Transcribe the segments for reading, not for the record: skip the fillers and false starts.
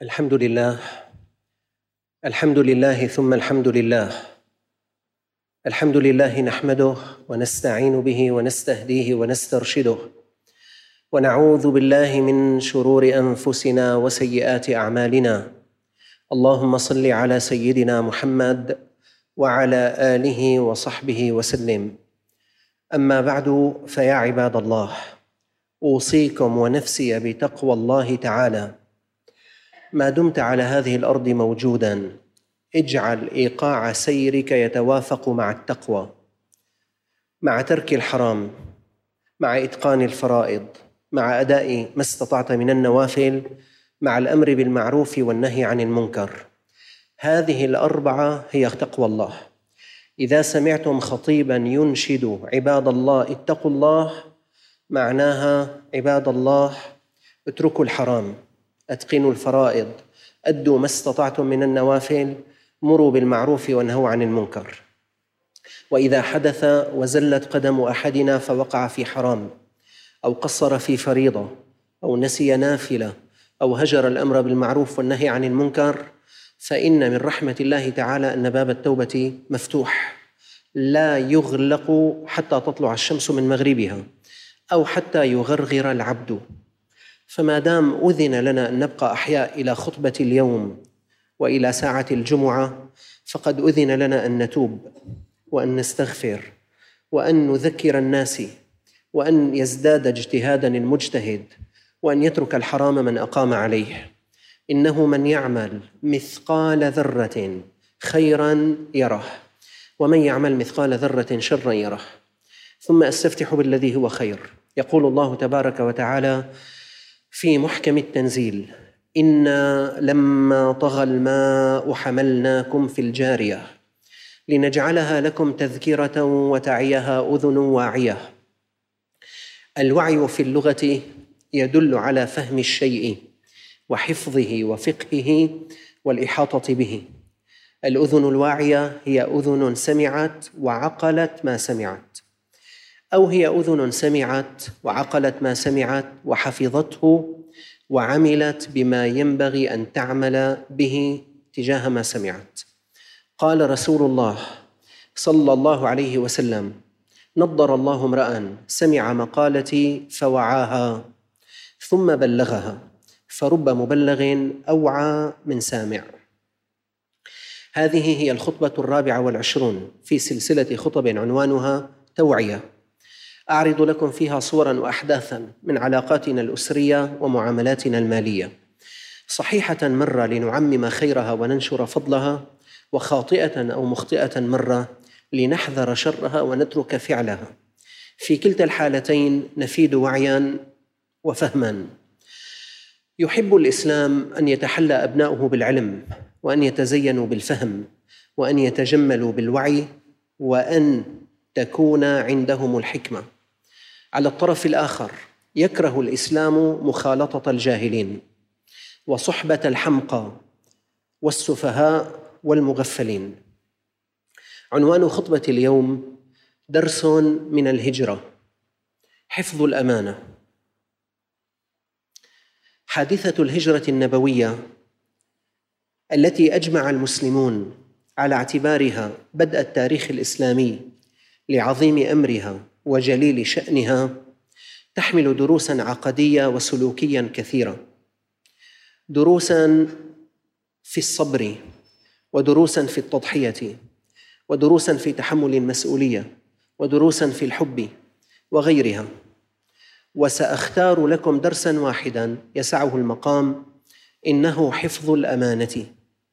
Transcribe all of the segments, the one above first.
الحمد لله. الحمد لله ثم الحمد لله. الحمد لله نحمده ونستعين به ونستهديه ونسترشده، ونعوذ بالله من شرور أنفسنا وسيئات أعمالنا. اللهم صل على سيدنا محمد وعلى آله وصحبه وسلم. أما بعد، فيا عباد الله، أوصيكم ونفسي بتقوى الله تعالى. ما دمت على هذه الأرض موجوداً، اجعل إيقاع سيرك يتوافق مع التقوى، مع ترك الحرام، مع إتقان الفرائض، مع أداء ما استطعت من النوافل، مع الأمر بالمعروف والنهي عن المنكر. هذه الأربعة هي تقوى الله. إذا سمعتم خطيباً ينشد عباد الله اتقوا الله، معناها عباد الله اتركوا الحرام، أتقنوا الفرائض، أدوا ما استطعتم من النوافل، مروا بالمعروف وانهوا عن المنكر. وإذا حدث وزلت قدم أحدنا فوقع في حرام، أو قصر في فريضة، أو نسي نافلة، أو هجر الأمر بالمعروف والنهي عن المنكر، فإن من رحمة الله تعالى أن باب التوبة مفتوح، لا يغلق حتى تطلع الشمس من مغربها أو حتى يغرغر العبد. فما دام أذن لنا أن نبقى أحياء إلى خطبة اليوم وإلى ساعة الجمعة، فقد أذن لنا أن نتوب وأن نستغفر وأن نذكر الناس، وأن يزداد اجتهادا المجتهد، وأن يترك الحرام من أقام عليه. إنه من يعمل مثقال ذرة خيرا يره، ومن يعمل مثقال ذرة شرا يره. ثم أستفتح بالذي هو خير. يقول الله تبارك وتعالى في محكم التنزيل: إنا لما طغى الماء حملناكم في الجارية لنجعلها لكم تذكرة وتعيها أذن واعية. الوعي في اللغة يدل على فهم الشيء وحفظه وفقهه والإحاطة به. الأذن الواعية هي أذن سمعت وعقلت ما سمعت، أو هي أذن سمعت وعقلت ما سمعت وحفظته وعملت بما ينبغي أن تعمل به تجاه ما سمعت. قال رسول الله صلى الله عليه وسلم: نضر الله امرأ سمع مقالتي فوعاها ثم بلغها، فرب مبلغ أوعى من سامع. هذه هي الخطبة 24 في سلسلة خطب عنوانها توعية. أعرض لكم فيها صوراً وأحداثاً من علاقاتنا الأسرية ومعاملاتنا المالية، صحيحة مرة لنعمم خيرها وننشر فضلها، وخاطئة أو مخطئة مرة لنحذر شرها ونترك فعلها. في كلتا الحالتين نفيد وعياً وفهماً. يحب الإسلام أن يتحلى أبناؤه بالعلم، وأن يتزينوا بالفهم، وأن يتجملوا بالوعي، وأن تكون عندهم الحكمة. على الطرف الآخر يكره الإسلام مخالطة الجاهلين وصحبة الحمقى والسفهاء والمغفلين. عنوان خطبة اليوم: درس من الهجرة، حفظ الأمانة. حادثة الهجرة النبوية التي أجمع المسلمون على اعتبارها بدء التاريخ الإسلامي لعظيم أمرها وجليل شأنها، تحمل دروساً عقدية وسلوكياً كثيرة، دروساً في الصبر، ودروساً في التضحية، ودروساً في تحمل المسؤولية، ودروساً في الحب وغيرها. وسأختار لكم درساً واحداً يسعه المقام، إنه حفظ الأمانة.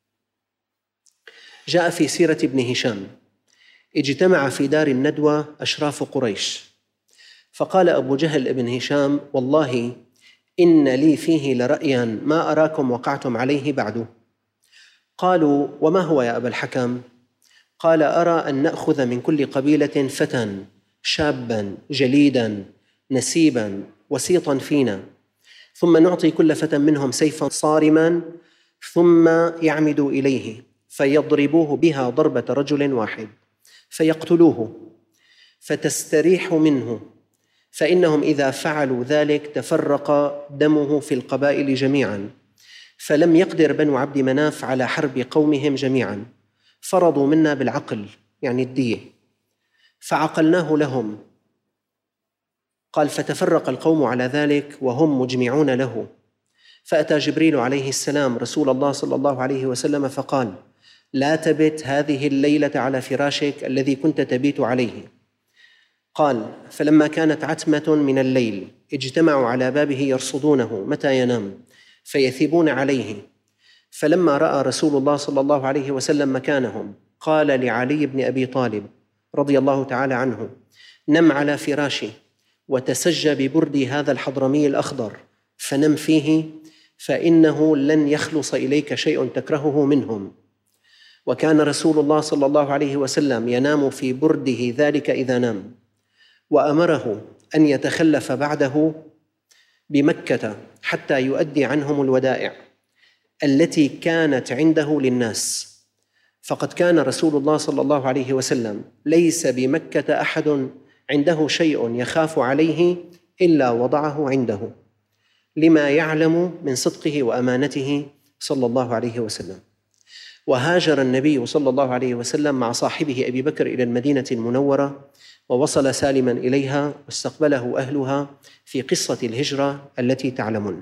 جاء في سيرة ابن هشام: اجتمع في دار الندوة أشراف قريش، فقال أبو جهل ابن هشام: والله إن لي فيه لرأيا ما أراكم وقعتم عليه بعد. قالوا: وما هو يا أبا الحكم؟ قال: أرى أن نأخذ من كل قبيلة فتى شابا جليدا نسيبا وسيطا فينا، ثم نعطي كل فتى منهم سيفا صارما، ثم يعمد إليه فيضربوه بها ضربة رجل واحد فيقتلوه، فتستريح منه، فإنهم إذا فعلوا ذلك تفرق دمه في القبائل جميعا، فلم يقدر بنو عبد مناف على حرب قومهم جميعا، فرضوا منا بالعقل يعني الدية، فعقلناه لهم. قال فتفرق القوم على ذلك وهم مجمعون له، فأتى جبريل عليه السلام رسول الله صلى الله عليه وسلم فقال: لا تبت هذه الليلة على فراشك الذي كنت تبيت عليه. قال: فلما كانت عتمة من الليل اجتمعوا على بابه يرصدونه متى ينام فيثبون عليه، فلما رأى رسول الله صلى الله عليه وسلم مكانهم قال لعلي بن أبي طالب رضي الله تعالى عنه: نم على فراشي وتسج ببردي هذا الحضرمي الأخضر فنم فيه، فإنه لن يخلص إليك شيء تكرهه منهم. وكان رسول الله صلى الله عليه وسلم ينام في برده ذلك إذا نام، وأمره أن يتخلف بعده بمكة حتى يؤدي عنهم الودائع التي كانت عنده للناس، فقد كان رسول الله صلى الله عليه وسلم ليس بمكة أحد عنده شيء يخاف عليه إلا وضعه عنده، لما يعلم من صدقه وأمانته صلى الله عليه وسلم. وهاجر النبي صلى الله عليه وسلم مع صاحبه أبي بكر إلى المدينة المنورة، ووصل سالما إليها واستقبله أهلها في قصة الهجرة التي تعلمون.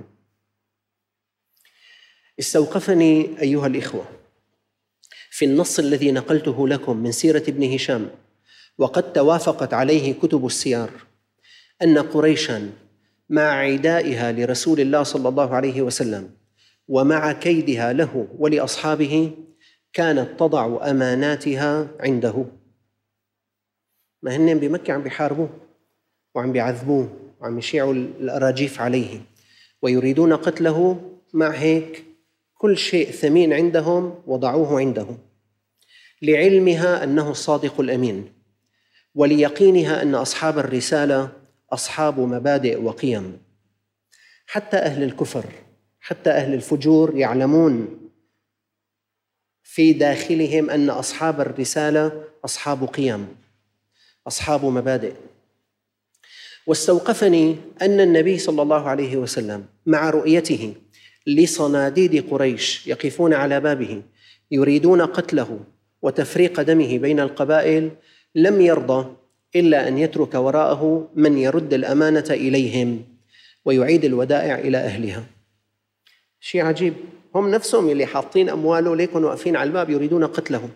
استوقفني أيها الإخوة في النص الذي نقلته لكم من سيرة ابن هشام، وقد توافقت عليه كتب السير، أن قريشاً مع عدائها لرسول الله صلى الله عليه وسلم ومع كيدها له ولأصحابه كانت تضع أماناتها عنده. ما هن بمكة عم بيحاربوه وعم بيعذبوه وعم يشيعوا الأراجيف عليه ويريدون قتله، مع هيك كل شيء ثمين عندهم وضعوه عنده، لعلمها أنه الصادق الأمين، وليقينها أن أصحاب الرسالة أصحاب مبادئ وقيم. حتى أهل الكفر، حتى أهل الفجور يعلمون في داخلهم أن أصحاب الرسالة أصحاب قيم، أصحاب مبادئ. واستوقفني أن النبي صلى الله عليه وسلم مع رؤيته لصناديد قريش يقفون على بابه يريدون قتله وتفريق دمه بين القبائل لم يرضى إلا أن يترك وراءه من يرد الأمانة إليهم ويعيد الودائع إلى أهلها. شيء عجيب، هم نفسهم اللي حاطين أمواله ليكن واقفين على الباب يريدون قتله.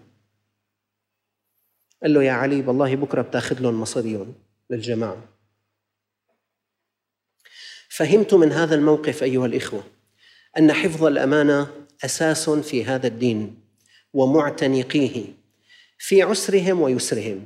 قال له: يا علي بالله بكرة بتاخذ لهم مصاريهم للجماعة. فهمت من هذا الموقف أيها الإخوة أن حفظ الأمانة أساس في هذا الدين ومعتنقيه في عسرهم ويسرهم.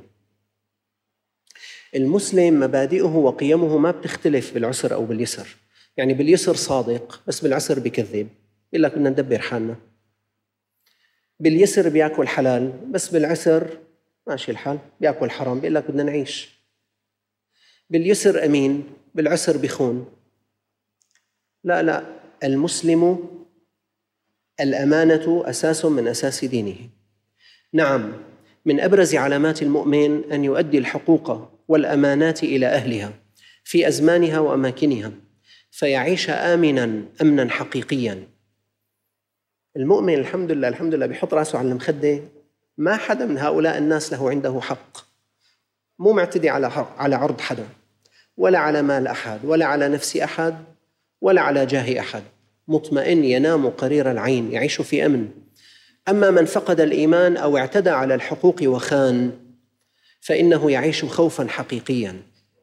المسلم مبادئه وقيمه ما بتختلف بالعسر أو باليسر، يعني باليسر صادق بس بالعسر بكذب، بيقول لك بدنا ندبر حالنا. باليسر بياكل حلال بس بالعسر ماشي الحال بياكل حرام، بيقول لك بدنا نعيش. باليسر أمين بالعسر بخون. لا، المسلم الأمانة أساس من أساس دينه. نعم، من أبرز علامات المؤمن أن يؤدي الحقوق والأمانات إلى أهلها في أزمانها وأماكنها فيعيش آمناً أمناً حقيقياً. المؤمن الحمد لله بيحط رأسه على المخدة، ما حدا من هؤلاء الناس له عنده حق، مو معتدي على عرض حدا ولا على مال أحد ولا على نفس أحد ولا على جاه أحد، مطمئن ينام قرير العين يعيش في أمن. أما من فقد الإيمان أو اعتدى على الحقوق وخان فإنه يعيش خوفاً حقيقياً،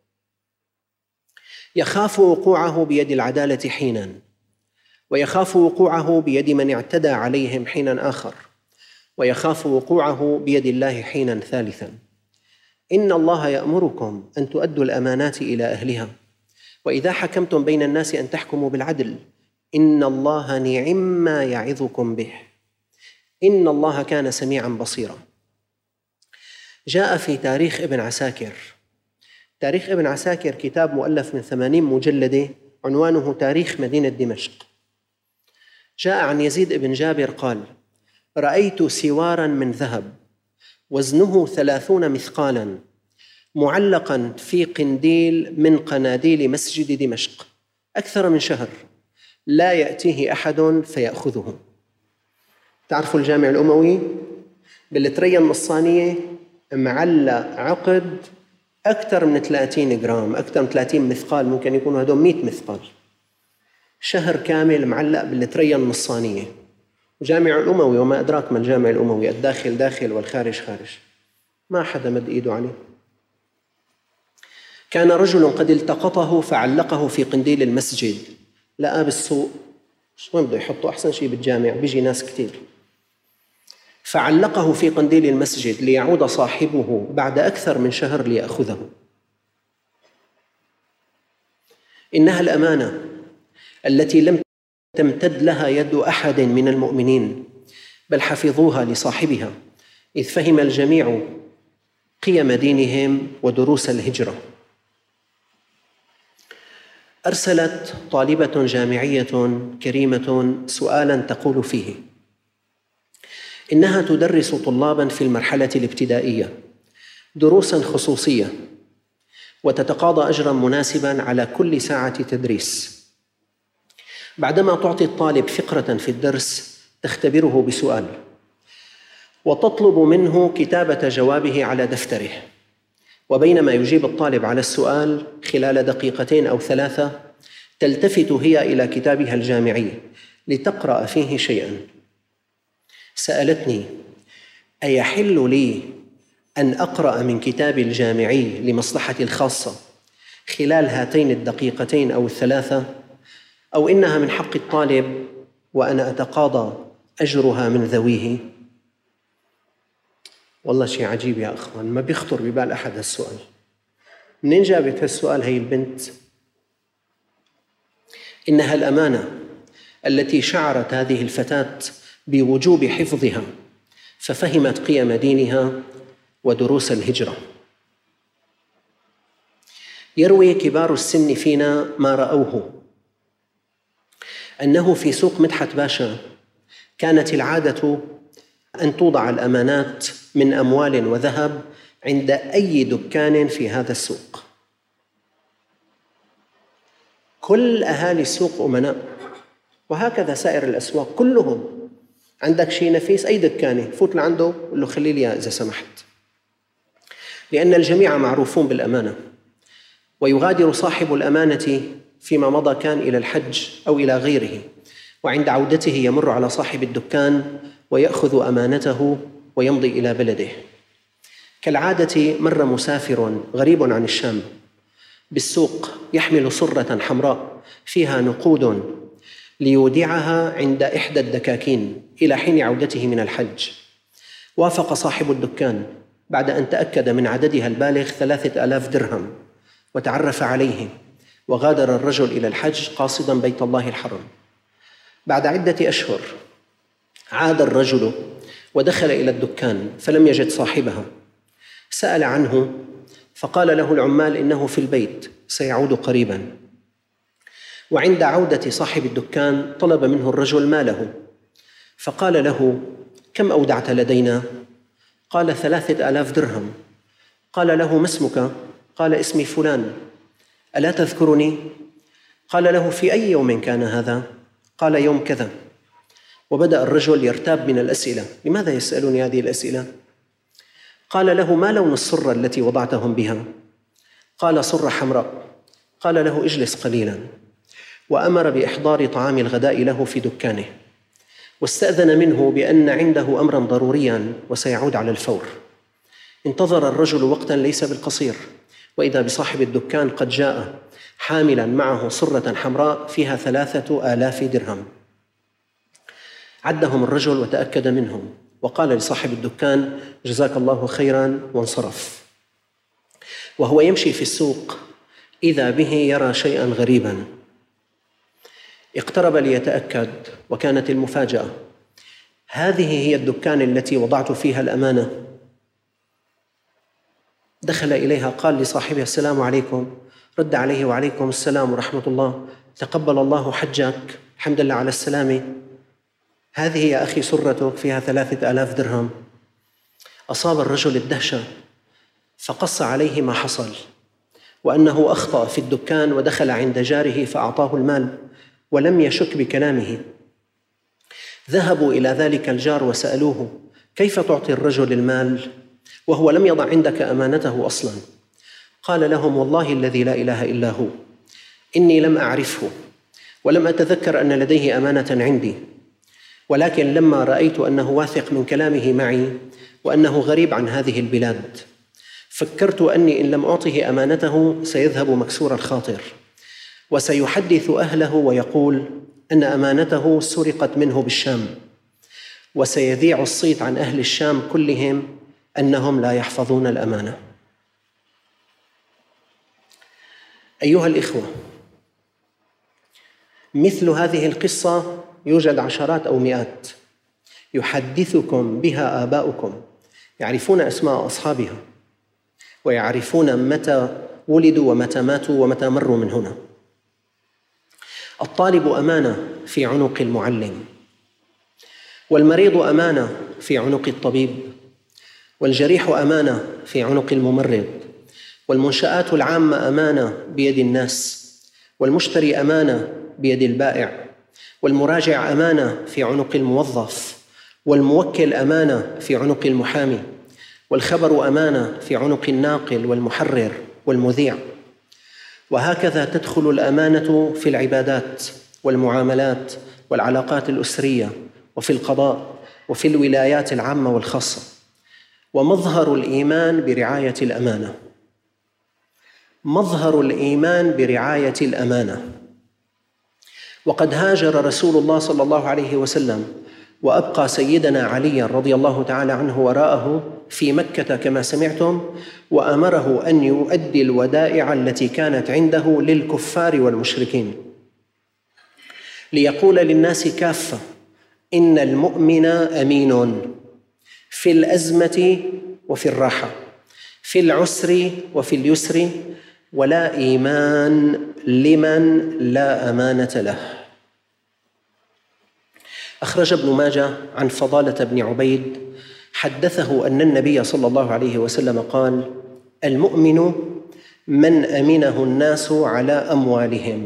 يخاف وقوعه بيد العدالة حيناً، ويخاف وقوعه بيد من اعتدى عليهم حيناً آخر، ويخاف وقوعه بيد الله حيناً ثالثاً. إن الله يأمركم أن تؤدوا الأمانات إلى أهلها، وإذا حكمتم بين الناس أن تحكموا بالعدل، إن الله نعم ما يعظكم به، إن الله كان سميعاً بصيراً. جاء في تاريخ ابن عساكر كتاب مؤلف من 80 مجلدة عنوانه تاريخ مدينة دمشق. جاء عن يزيد بن جابر قال: رأيت سواراً من ذهب وزنه 30 مثقالاً معلقاً في قنديل من قناديل مسجد دمشق أكثر من شهر، لا يأتيه أحد فيأخذه. تعرفوا الجامع الأموي بالترية النصانية معلق عقد أكثر من 30 جرام، أكثر من 30 مثقال، ممكن يكونوا هدول 100 مثقال، شهر كامل معلق بالترية النصانية. جامع الأموي وما أدراك ما الجامع الأموي، الداخل داخل والخارج خارج، ما حدا مد إيده عليه. كان رجل قد التقطه فعلقه في قنديل المسجد، لقاه بالسوق، وين بده يحطه؟ أحسن شيء بالجامع، بيجي ناس كتير، فعلقه في قنديل المسجد ليعود صاحبه بعد أكثر من شهر ليأخذه. إنها الأمانة التي لم تمتد لها يد أحد من المؤمنين، بل حفظوها لصاحبها، إذ فهم الجميع قيم دينهم ودروس الهجرة. أرسلت طالبة جامعية كريمة سؤالاً تقول فيه إنها تدرس طلاباً في المرحلة الابتدائية دروساً خصوصية، وتتقاضى أجراً مناسباً على كل ساعة تدريس. بعدما تعطي الطالب فقرة في الدرس تختبره بسؤال، وتطلب منه كتابة جوابه على دفتره، وبينما يجيب الطالب على السؤال خلال 2 أو 3 تلتفت هي إلى كتابها الجامعي لتقرأ فيه شيئاً. سألتني: أيحل لي أن أقرأ من كتابي الجامعي لمصلحتي الخاصة خلال هاتين 2 أو 3، أو إنها من حق الطالب وأنا أتقاضى أجرها من ذويه؟ والله شيء عجيب يا أخوان، ما بيخطر ببال أحد هالسؤال. منين جابت هالسؤال هي البنت؟ إنها الأمانة التي شعرت هذه الفتاة بوجوب حفظها، ففهمت قيم دينها ودروس الهجرة. يروي كبار السن فينا ما رأوه أنه في سوق مدحت باشا كانت العادة أن توضع الأمانات من أموال وذهب عند أي دكان في هذا السوق. كل أهالي السوق أمناء، وهكذا سائر الأسواق كلهم. عندك شيء نفيس أي دكانة فوت لعنده قل له خلي لي إذا سمحت، لأن الجميع معروفون بالأمانة. ويغادر صاحب الأمانة فيما مضى كان إلى الحج أو إلى غيره، وعند عودته يمر على صاحب الدكان ويأخذ أمانته ويمضي إلى بلده. كالعادة مر مسافر غريب عن الشام بالسوق يحمل صرة حمراء فيها نقود ليودعها عند إحدى الدكاكين إلى حين عودته من الحج. وافق صاحب الدكان بعد أن تأكد من عددها البالغ 3000 درهم وتعرف عليه، وغادر الرجل إلى الحج قاصداً بيت الله الحرام. بعد عدة أشهر عاد الرجل ودخل إلى الدكان فلم يجد صاحبها. سأل عنه فقال له العمال إنه في البيت سيعود قريباً. وعند عودة صاحب الدكان طلب منه الرجل ماله، فقال له: كم أودعت لدينا؟ قال: 3000 درهم. قال له: ما اسمك؟ قال: اسمي فلان. ألا تذكرني؟ قال له: في أي يوم كان هذا؟ قال: يوم كذا. وبدأ الرجل يرتاب من الأسئلة، لماذا يسألني هذه الأسئلة؟ قال له: ما لون الصرة التي وضعتهم بها؟ قال: صرة حمراء. قال له: اجلس قليلاً. وأمر بإحضار طعام الغداء له في دكانه، واستأذن منه بأن عنده أمراً ضرورياً وسيعود على الفور. انتظر الرجل وقتاً ليس بالقصير، وإذا بصاحب الدكان قد جاء حاملاً معه صرة حمراء فيها 3000 درهم. عدهم الرجل وتأكد منهم، وقال لصاحب الدكان: جزاك الله خيراً، وانصرف. وهو يمشي في السوق إذا به يرى شيئاً غريباً. اقترب ليتأكد، وكانت المفاجأة: هذه هي الدكان التي وضعت فيها الأمانة. دخل إليها، قال لصاحبها: السلام عليكم. رد عليه: وعليكم السلام ورحمة الله، تقبل الله حجك، الحمد لله على السلامة. هذه يا أخي سرتك فيها 3000 درهم. أصاب الرجل الدهشة، فقص عليه ما حصل، وأنه أخطأ في الدكان ودخل عند جاره فأعطاه المال، ولم يشك بكلامه. ذهبوا إلى ذلك الجار وسألوه: كيف تعطي الرجل المال وهو لم يضع عندك أمانته أصلاً؟ قال لهم: والله الذي لا إله إلا هو، إني لم أعرفه ولم أتذكر أن لديه أمانة عندي، ولكن لما رأيت أنه واثق من كلامه معي وأنه غريب عن هذه البلاد، فكرت أني إن لم أعطه أمانته سيذهب مكسور الخاطر وسيحدث أهله ويقول أن أمانته سرقت منه بالشام، وسيذيع الصيت عن أهل الشام كلهم أنهم لا يحفظون الأمانة. أيها الإخوة، مثل هذه القصة يوجد عشرات أو مئات يحدثكم بها آباؤكم، يعرفون أسماء أصحابها ويعرفون متى ولدوا ومتى ماتوا ومتى مروا من هنا. الطالب أمانة في عنق المعلم، والمريض أمانة في عنق الطبيب، والجريح أمانة في عنق الممرض، والمنشآت العامة أمانة بيد الناس، والمشتري أمانة بيد البائع، والمراجع أمانة في عنق الموظف، والموكل أمانة في عنق المحامي، والخبر أمانة في عنق الناقل والمحرر والمذيع. وهكذا تدخل الأمانة في العبادات والمعاملات والعلاقات الأسرية وفي القضاء وفي الولايات العامة والخاصة. ومظهر الإيمان برعاية الأمانة، مظهر الإيمان برعاية الأمانة. وقد هاجر رسول الله صلى الله عليه وسلم وأبقى سيدنا علي رضي الله تعالى عنه وراءه في مكة كما سمعتم، وأمره أن يؤدي الودائع التي كانت عنده للكفار والمشركين، ليقول للناس كافة: إن المؤمن أمين في الأزمة وفي الراحة، في العسر وفي اليسر، ولا إيمان لمن لا أمانة له. أخرج ابن ماجه عن فضالة بن عبيد حدثه أن النبي صلى الله عليه وسلم قال: المؤمن من أمنه الناس على أموالهم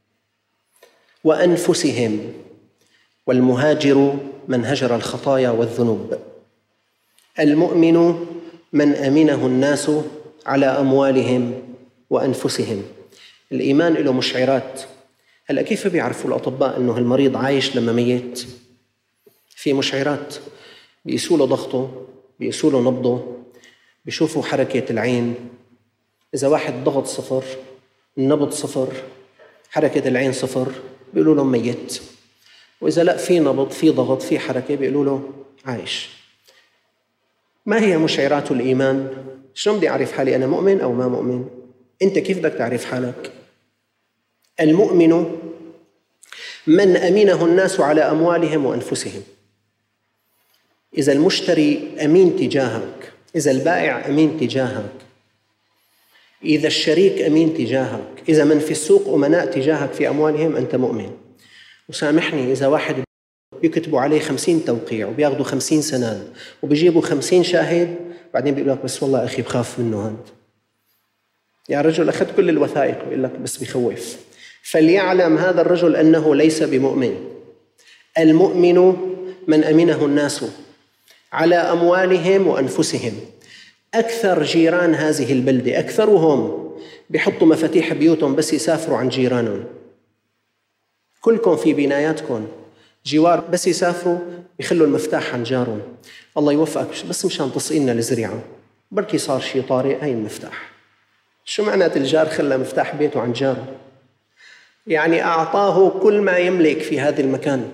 وأنفسهم، والمهاجر من هجر الخطايا والذنوب. المؤمن من أمنه الناس على أموالهم وأنفسهم. الإيمان له مشعرات. هلأ كيف بيعرفوا الأطباء أنه المريض عايش لما ميت؟ في مشعرات، بيقيسوا له ضغطه، بيقيسوا له نبضه، بيشوفوا حركة العين. إذا واحد ضغط 0، النبض 0، حركة العين 0، بيقولوا له ميت. وإذا لا، في نبض، في ضغط، في حركة، بيقولوا له عايش. ما هي مشعرات الإيمان؟ شلون بدي أعرف حالي أنا مؤمن أو ما مؤمن؟ أنت كيف بدك تعرف حالك؟ المؤمن من أمنه الناس على أموالهم وأنفسهم. إذا المشتري أمين تجاهك، إذا البائع أمين تجاهك، إذا الشريك أمين تجاهك، إذا من في السوق أمناء تجاهك في أموالهم، أنت مؤمن. وسامحني، إذا واحد بيكتبوا عليه 50 توقيع وبياخدوا 50 سند وبيجيبوا 50 شاهد، بعدين بيقول لك بس والله أخي بخاف منه هذا، يا رجل أخذت كل الوثائق، بيقول لك بس بيخوف. فليعلم هذا الرجل أنه ليس بمؤمن. المؤمن من أمنه الناس على أموالهم وأنفسهم. أكثر جيران هذه البلدة، أكثرهم بيحطوا مفاتيح بيوتهم بس يسافروا عن جيرانهم. كلكم في بناياتكم جوار، بس يسافروا بيخلوا المفتاح عن جارهم. الله يوفقك، بس مشان تصقينا الزريعة، بركي صار شيء طارئ، هاي المفتاح. شو معنات الجار خلى مفتاح بيته عن جاره؟ يعني أعطاه كل ما يملك في هذا المكان.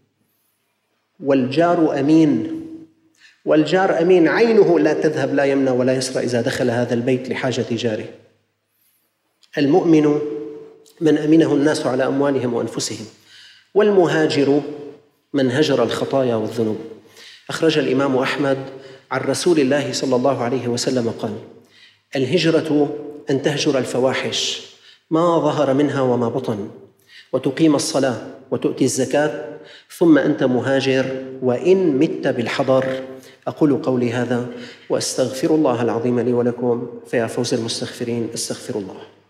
والجار أمين، والجار أمين، عينه لا تذهب لا يمنى ولا يسرى إذا دخل هذا البيت لحاجة جاره. المؤمن من أمنه الناس على أموالهم وأنفسهم. والمهاجر من هجر الخطايا والذنوب. أخرج الإمام أحمد عن رسول الله صلى الله عليه وسلم قال: الهجرة أن تهجر الفواحش ما ظهر منها وما بطن، وتقيم الصلاة وتؤتي الزكاة، ثم أنت مهاجر وإن مت بالحضر. أقول قولي هذا وأستغفر الله العظيم لي ولكم، فيا فوز المستغفرين استغفر الله.